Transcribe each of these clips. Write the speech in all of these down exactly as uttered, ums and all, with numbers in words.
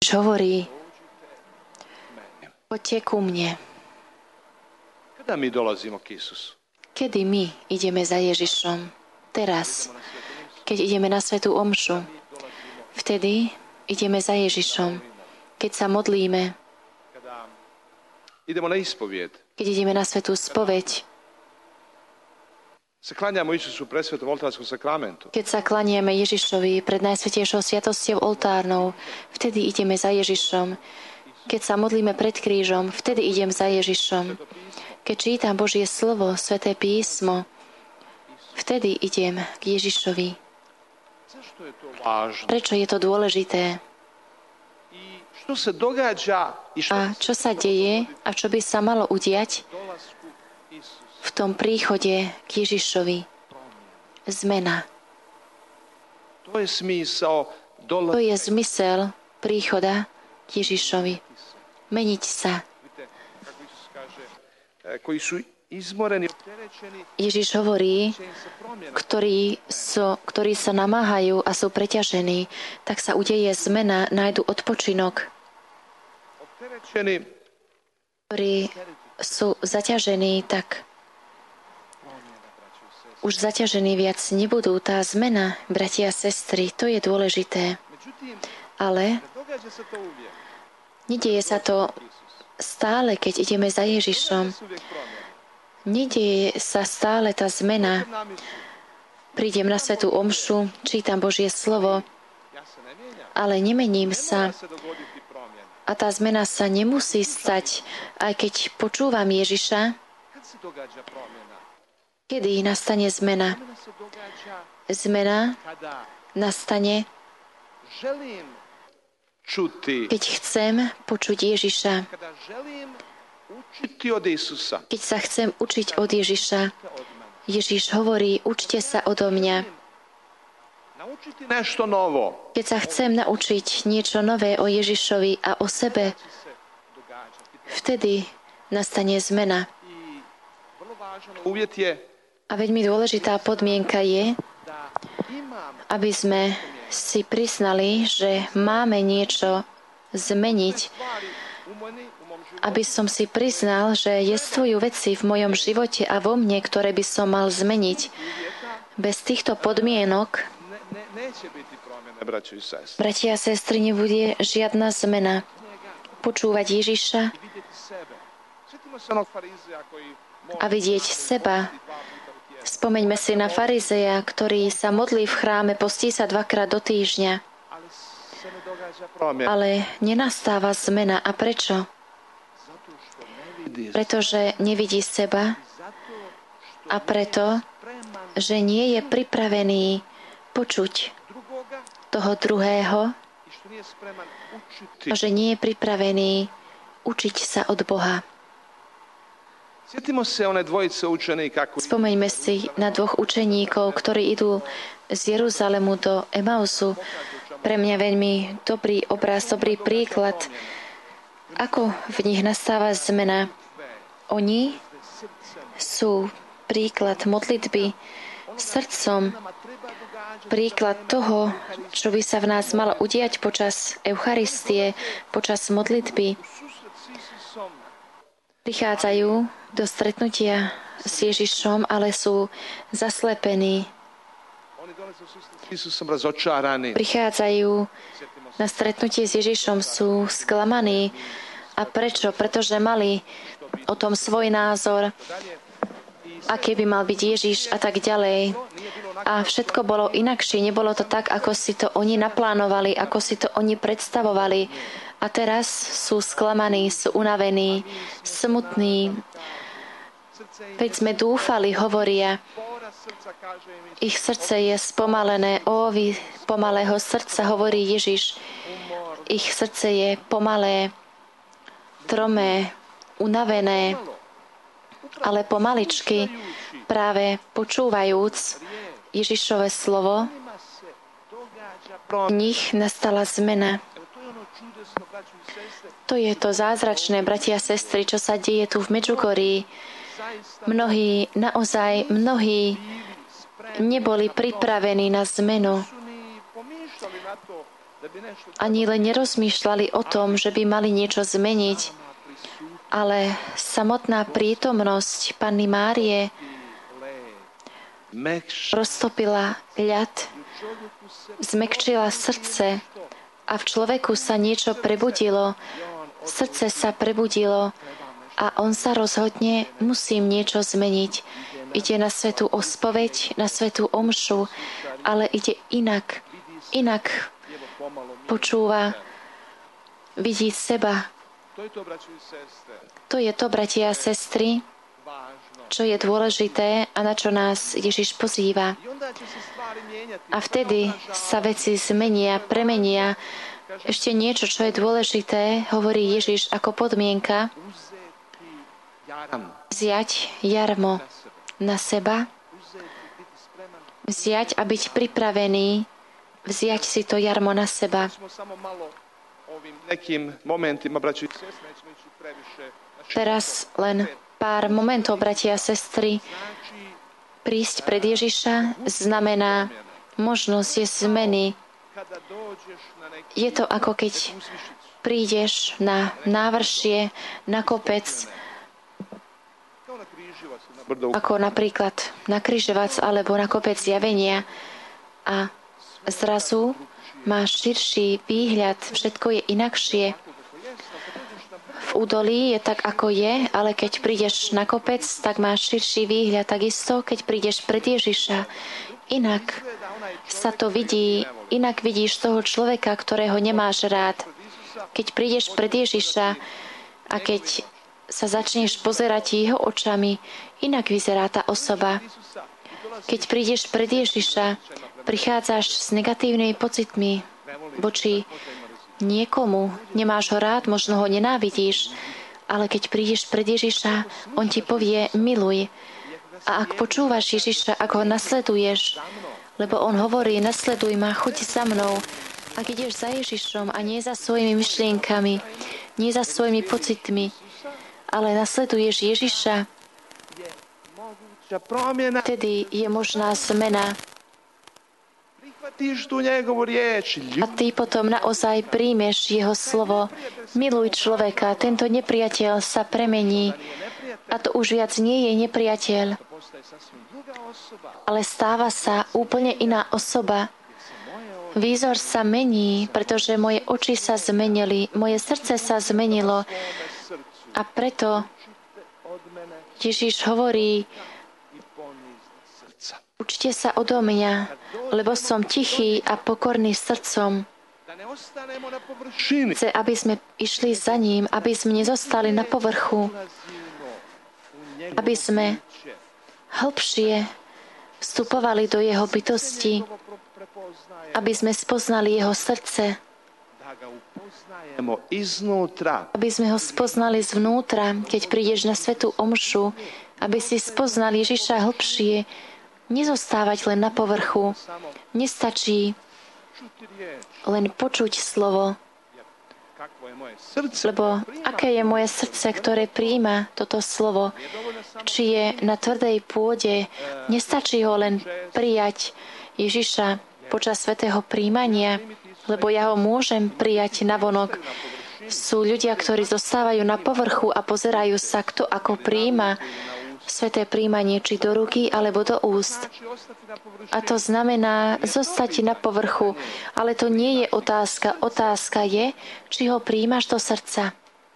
hovorí, poďte ku mne. Kedy my ideme za Ježišom? Teraz, keď ideme na svätú omšu. Vtedy ideme za Ježišom. Keď sa modlíme. Keď ideme na svätú spoveď. Keď sa klaniame Ježišovi pred najsvätejšou sviatosťou oltárnou, vtedy ideme za Ježišom. Keď sa modlíme pred krížom, vtedy idem za Ježišom. Keď čítam Božie slovo, sväté písmo, vtedy idem k Ježišovi. Prečo je to dôležité? A čo sa deje a čo by sa malo udiať v tom príchode k Ježišovi? Zmena. To je zmysel príchoda k Ježišovi. Meniť sa. Ježiš hovorí, ktorí, so, ktorí sa namáhajú a sú preťažení, tak sa udeje zmena, nájdu odpočinok. Ktorí sú zaťažení, tak už zaťažení viac nebudú. Tá zmena, bratia a sestry, to je dôležité. Ale nedieje sa to stále, keď ideme za Ježišom. Nedieje sa stále tá zmena. Prídem na svätú omšu, čítam Božie slovo, ale nemením sa. A tá zmena sa nemusí stať, aj keď počúvam Ježiša. Kedy nastane zmena? Zmena nastane, keď chcem počuť Ježiša. Keď sa chcem učiť od Ježiša. Ježiš hovorí, učte sa odo mňa. Keď sa chcem naučiť niečo nové o Ježišovi a o sebe, vtedy nastane zmena. A veľmi dôležitá podmienka je, aby sme si priznali, že máme niečo zmeniť. Aby som si priznal, že jestvujú veci v mojom živote a vo mne, ktoré by som mal zmeniť. Bez týchto podmienok, bratia a sestry, nebude žiadna zmena. Počúvať Ježiša a vidieť seba. Spomeňme si na farizeja, ktorý sa modlí v chráme, postí sa dvakrát do týždňa. Ale nenastáva zmena. A prečo? Pretože nevidí seba a preto, že nie je pripravený počuť toho druhého a že nie je pripravený učiť sa od Boha. Spomeňme si na dvoch učeníkov, ktorí idú z Jeruzalemu do Emausu. Pre mňa veľmi dobrý obraz, dobrý príklad, ako v nich nastáva zmena. Oni sú príklad modlitby srdcom, príklad toho, čo by sa v nás malo udiať počas Eucharistie, počas modlitby. Prichádzajú do stretnutia s Ježišom, ale sú zaslepení. Prichádzajú na stretnutie s Ježišom, sú sklamaní. A prečo? Pretože mali o tom svoj názor, aký by mal byť Ježiš a tak ďalej. A všetko bolo inakšie. Nebolo to tak, ako si to oni naplánovali, ako si to oni predstavovali. A teraz sú sklamaní, sú unavení, smutní. Veď sme dúfali, hovoria. Ich srdce je spomalené. Ó, vy pomalého srdca, hovorí Ježiš. Ich srdce je pomalé, tromé, unavené, ale pomaličky, práve počúvajúc Ježišové slovo, v nich nastala zmena. To je to zázračné, bratia a sestry, čo sa deje tu v Medžugorí. Mnohí, naozaj mnohí neboli pripravení na zmenu. ani len nerozmýšľali o tom, že by mali niečo zmeniť, ale samotná prítomnosť Panny Márie roztopila ľad, zmäkčila srdce a v človeku sa niečo prebudilo. Srdce sa prebudilo a on sa rozhodne, musím niečo zmeniť. Ide na svätú ospoveď, na svätú omšu, ale ide inak. Inak počúva, vidí seba. To je to, bratia a sestry, čo je dôležité a na čo nás Ježiš pozýva. A vtedy sa veci zmenia, premenia. Ešte niečo, čo je dôležité, hovorí Ježiš ako podmienka, vziať jarmo na seba, vziať a byť pripravený, vziať si to jarmo na seba. Teraz len pár momentov, bratia a sestry. Prísť pred Ježiša znamená možnosť zmeny. Je to ako keď prídeš na návršie, na kopec, ako napríklad na Križovac alebo na kopec Zjavenia a zrazu máš širší výhľad, všetko je inakšie. V údolí je tak, ako je, ale keď prídeš na kopec, tak máš širší výhľad. Takisto, keď prídeš pred Ježiša, inak sa to vidí, inak vidíš toho človeka, ktorého nemáš rád. Keď prídeš pred Ježiša a keď sa začneš pozerať jeho očami, inak vyzerá tá osoba. Keď prídeš pred Ježiša, prichádzaš s negatívnymi pocitmi voči niekomu, nemáš ho rád, možno ho nenávidíš, ale keď prídeš pred Ježiša, on ti povie miluj. A ak počúvaš Ježiša, ak ho nasleduješ, lebo on hovorí, nasleduj ma, choď za mnou. Ak ideš za Ježišom a nie za svojimi myšlienkami, nie za svojimi pocitmi, ale nasleduješ Ježiša, vtedy je možná zmena. A ty potom naozaj príjmeš jeho slovo. Miluj človeka, tento nepriateľ sa premení. A to už viac nie je nepriateľ, ale stáva sa úplne iná osoba. Výzor sa mení, pretože moje oči sa zmenili, moje srdce sa zmenilo. A preto Ježiš hovorí, učte sa odo mňa, lebo som tichý a pokorný srdcom. Chce, aby sme išli za ním, aby sme nezostali na povrchu, aby sme hlbšie vstupovali do jeho bytosti, aby sme spoznali jeho srdce, aby sme ho spoznali zvnútra, keď prídeš na svätú omšu, aby si spoznal Ježiša hlbšie, nezostávať len na povrchu. Nestačí len počuť slovo, lebo aké je moje srdce, ktoré prijíma toto slovo, či je na tvrdej pôde, nestačí ho len prijať Ježiša počas svätého prijímania, lebo ja ho môžem prijať navonok. Sú ľudia, ktorí zostávajú na povrchu a pozerajú sa, kto ako prijíma sväté prijímanie, či do ruky, alebo do úst. A to znamená zostať na povrchu. Ale to nie je otázka. Otázka je, či ho prijímaš do srdca.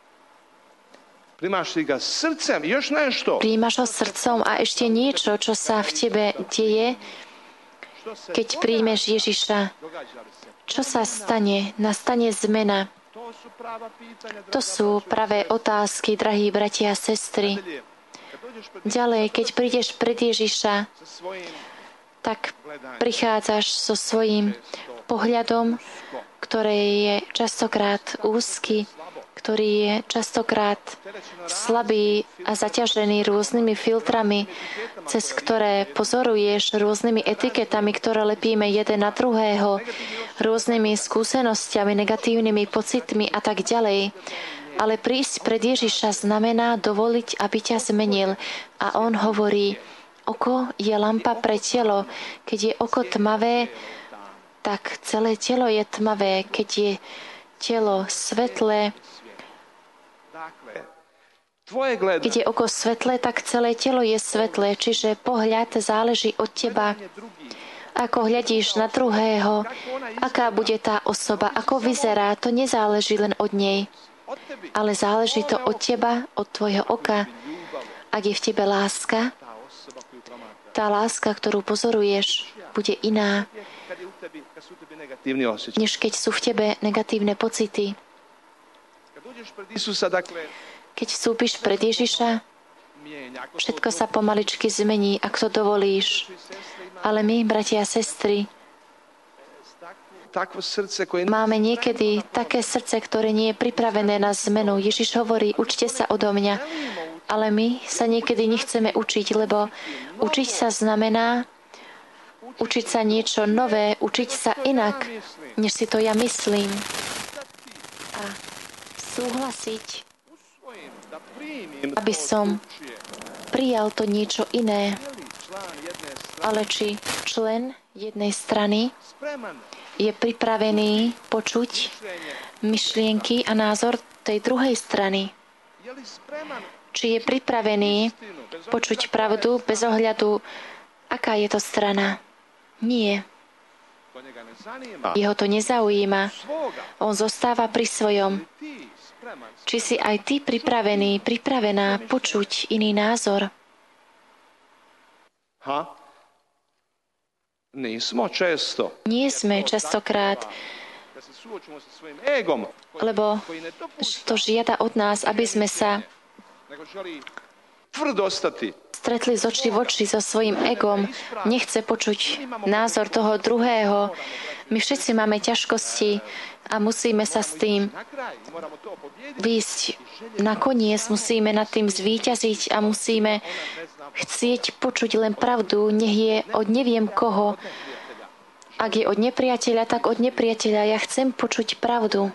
Prijímaš ho srdcom a ešte niečo, čo sa v tebe deje, keď príjmeš Ježiša. Čo sa stane? Nastane zmena. To sú pravé otázky, drahí bratia a sestry. Ďalej, keď prídeš pred Ježiša, tak prichádzaš so svojím pohľadom, ktorý je častokrát úzky, ktorý je častokrát slabý a zaťažený rôznymi filtrami, cez ktoré pozoruješ rôznymi etiketami, ktoré lepíme jeden na druhého, rôznymi skúsenosťami, negatívnymi pocitmi a tak ďalej. Ale prísť pred Ježiša znamená dovoliť, aby ťa zmenil. A on hovorí, oko je lampa pre telo. Keď je oko tmavé, tak celé telo je tmavé. Keď je telo svetlé, keď je oko svetlé, tak celé telo je svetlé. Čiže pohľad záleží od teba. Ako hľadíš na druhého, aká bude tá osoba, ako vyzerá, to nezáleží len od nej. Ale záleží to od teba, od tvojho oka. Ak je v tebe láska, tá láska, ktorú pozoruješ, bude iná, než keď sú v tebe negatívne pocity. Keď vstúpiš pred Ježiša, všetko sa pomaličky zmení, ak to dovolíš. Ale my, bratia a sestry, máme niekedy také srdce, ktoré nie je pripravené na zmenu. Ježiš hovorí, učte sa odo mňa. Ale my sa niekedy nechceme učiť, lebo učiť sa znamená učiť sa niečo nové, učiť sa inak, než si to ja myslím. A súhlasiť, aby som prijal to niečo iné. Ale či člen jednej strany je pripravený počuť myšlienky a názor tej druhej strany? Či je pripravený počuť pravdu bez ohľadu, aká je to strana? Nie. Jeho to nezaujíma. On zostáva pri svojom. Či si aj ty pripravený, pripravená počuť iný názor? Nie sme častokrát, lebo to žiada od nás, aby sme sa stretli z očí v oči so svojím egom. Nechce počuť názor toho druhého. My všetci máme ťažkosti a musíme sa s tým výjsť nakoniec. Musíme nad tým zvíťaziť a musíme chcieť počuť len pravdu, nech je od neviem koho. Ak je od nepriateľa, tak od nepriateľa. Ja chcem počuť pravdu.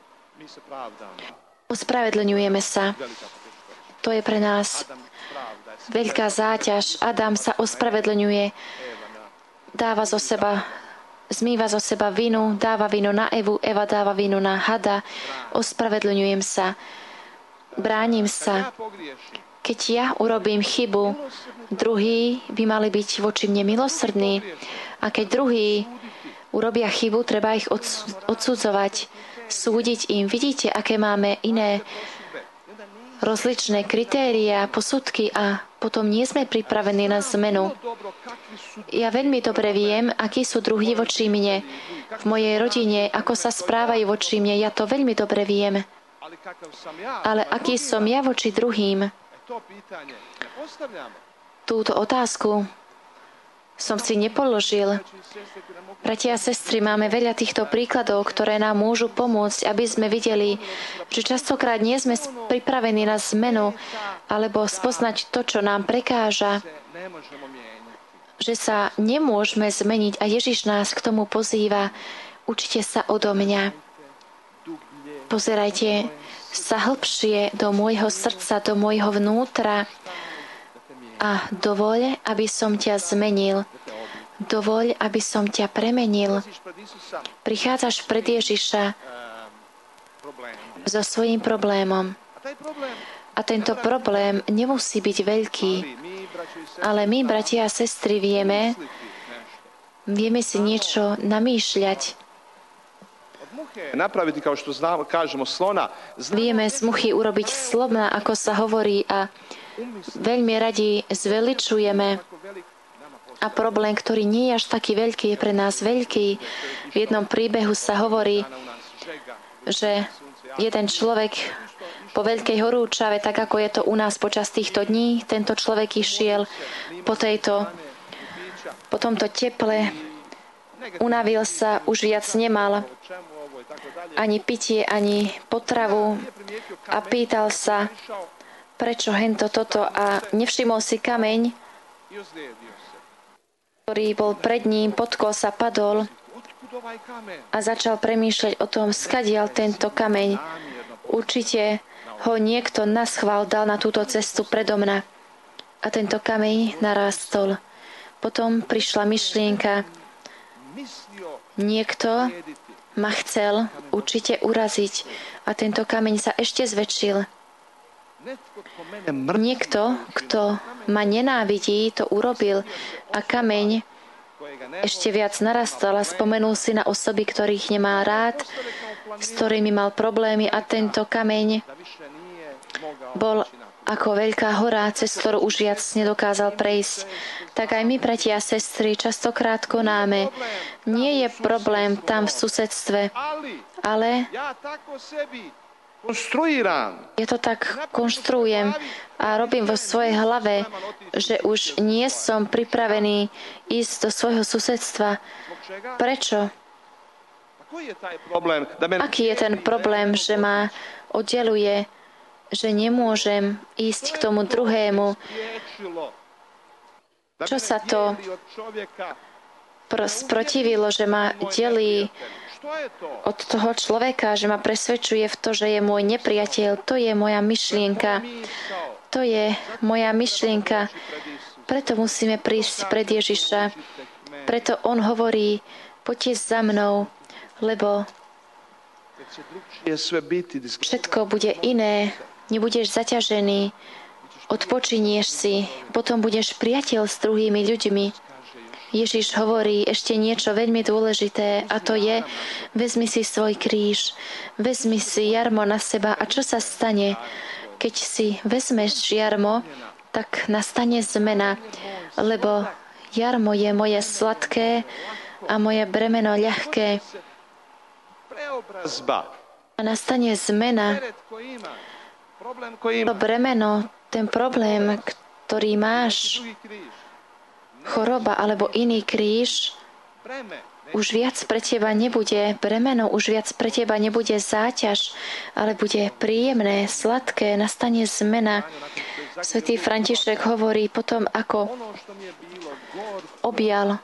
Ospravedlňujeme sa. To je pre nás veľká záťaž. Adam sa ospravedlňuje, dáva zo seba, zmýva zo seba vinu, dáva vinu na Evu, Eva dáva vinu na hada. Ospravedlňujem sa, bránim sa. Keď ja urobím chybu, druhí by mali byť voči mne milosrdní. A keď druhí urobia chybu, treba ich odsudzovať, súdiť im. Vidíte, aké máme iné rozličné kritériá, posudky a potom nie sme pripravení na zmenu. Ja veľmi dobre viem, akí sú druhí voči mne. V mojej rodine, ako sa správajú voči mne, ja to veľmi dobre viem. Ale aký som ja voči druhým? Túto otázku som si nepoložil. Bratia a sestry, máme veľa týchto príkladov, ktoré nám môžu pomôcť, aby sme videli, že častokrát nie sme pripravení na zmenu alebo spoznať to, čo nám prekáža, že sa nemôžeme zmeniť a Ježiš nás k tomu pozýva. Učte sa odo mňa. Pozerajte sa hlbšie do môjho srdca, do môjho vnútra a dovoľ, aby som ťa zmenil. Dovoľ, aby som ťa premenil. Prichádzaš pred Ježiša so svojím problémom. A tento problém nemusí byť veľký. Ale my, bratia a sestry, vieme, vieme si niečo namýšľať. Vieme z muchy urobiť slona, ako sa hovorí, a veľmi radi zveličujeme. A problém, ktorý nie je až taký veľký, je pre nás veľký. V jednom príbehu sa hovorí, že jeden človek po veľkej horúčave, tak ako je to u nás počas týchto dní, tento človek išiel po tejto, po tomto teple, unavil sa, už viac nemal ani pitie, ani potravu a pýtal sa, prečo hento toto, a nevšimol si kameň, ktorý bol pred ním, potkol sa, padol a začal premýšľať o tom, skadiaľ tento kameň. Určite ho niekto naschvál dal na túto cestu predo mňa. A tento kameň narástol. Potom prišla myšlienka, Niekto ma chcel určite uraziť a tento kameň sa ešte zväčšil. Niekto, kto ma nenávidí, to urobil a kameň ešte viac narastal a spomenul si na osoby, ktorých nemá rád, s ktorými mal problémy a tento kameň bol ako veľká hora, cez ktorú už viac nedokázal prejsť. Tak aj my, bratia a sestry, častokrát konáme. Nie je problém tam v susedstve, ale ja to tak konštruujem a robím vo svojej hlave, že už nie som pripravený ísť do svojho susedstva. Prečo? Aký je ten problém, že ma oddeluje, že nemôžem ísť k tomu druhému? Čo sa to sprotivilo, že ma delí od toho človeka, že ma presvedčuje v to, že je môj nepriateľ? To je moja myšlienka. To je moja myšlienka. Preto musíme prísť pred Ježiša. Preto on hovorí, poďte za mnou, lebo všetko bude iné. Nebudeš zaťažený, odpočinieš si, potom budeš priateľ s druhými ľuďmi. Ježiš hovorí ešte niečo veľmi dôležité a to je, vezmi si svoj kríž, vezmi si jarmo na seba a čo sa stane? Keď si vezmeš jarmo, tak nastane zmena, lebo jarmo je moje sladké a moje bremeno ľahké. A nastane zmena. To bremeno, ten problém, ktorý máš, choroba alebo iný kríž, už viac pre teba nebude bremeno, už viac pre teba nebude záťaž, ale bude príjemné, sladké, nastane zmena. Svätý František hovorí potom, ako objal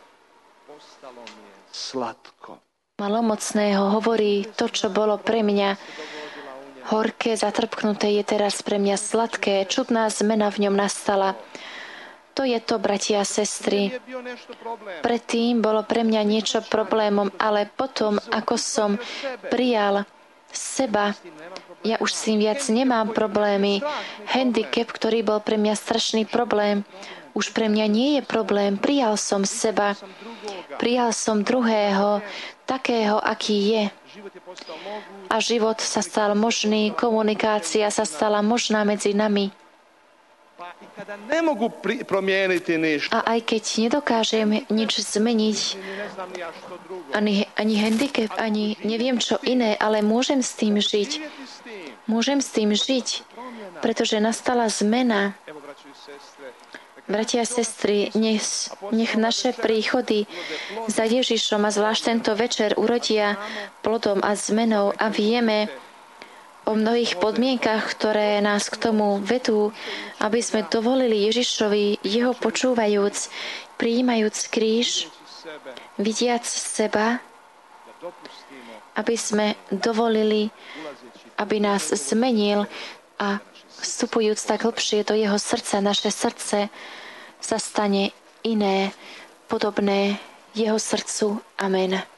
malomocného, hovorí, to, čo bolo pre mňa horké, zatrpknuté, je teraz pre mňa sladké. Čudná zmena v ňom nastala. To je to, bratia a sestry. Predtým bolo pre mňa niečo problémom, ale potom, ako som prijal seba, ja už s tým viac nemám problémy. Handicap, ktorý bol pre mňa strašný problém, už pre mňa nie je problém. Prijal som seba. Prijal som druhého, takého, aký je. A život sa stal možný, komunikácia sa stala možná medzi nami. A aj keď nedokážem nič zmeniť, ani, ani handicap, ani neviem čo iné, ale môžem s tým žiť. Môžem s tým žiť, pretože nastala zmena. Bratia a sestry, nech, nech naše príchody za Ježišom a zvlášť tento večer urodia plodom a zmenou a vieme o mnohých podmienkach, ktoré nás k tomu vedú, aby sme dovolili Ježišovi, jeho počúvajúc, prijímajúc kríž, vidiac seba, aby sme dovolili, aby nás zmenil a vstupujúc tak hlbšie do jeho srdca, naše srdce sa stane iné, podobné jeho srdcu. Amen.